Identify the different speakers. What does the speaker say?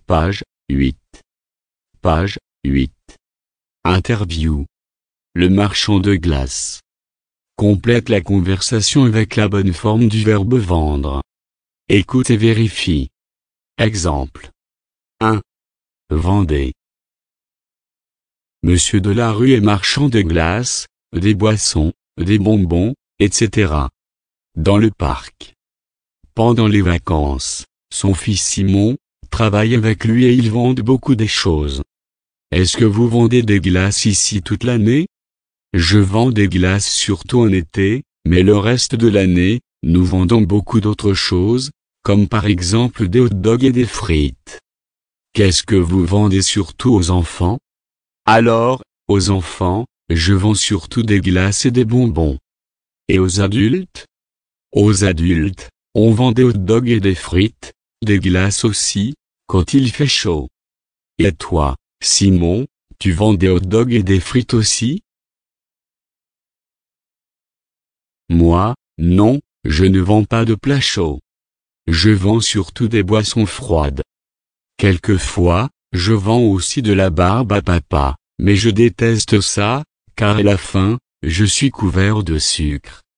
Speaker 1: Page 8. Page 8. Interview. Le marchand de glace. Complète la conversation avec la bonne forme du verbe vendre. Écoute et vérifie. Exemple. 1. Vendez. Monsieur Delarue est marchand de glace, des boissons, des bonbons, etc. Dans le parc. Pendant les vacances, son fils Simon travaille avec lui et ils vendent beaucoup des choses. Est-ce que vous vendez des glaces ici toute l'année? Je vends des glaces surtout en été, mais le reste de l'année, nous vendons beaucoup d'autres choses, comme par exemple des hot dogs et des frites. Qu'est-ce que vous vendez surtout aux enfants? Alors, aux enfants, je vends surtout des glaces et des bonbons. Et aux adultes? Aux adultes, on vend des hot dogs et des frites, des glaces aussi, quand il fait chaud. Et toi, Simon, tu vends des hot dogs et des frites aussi? Moi, non, je ne vends pas de plats chauds. Je vends surtout des boissons froides. Quelquefois, je vends aussi de la barbe à papa, mais je déteste ça, car à la fin, je suis couvert de sucre.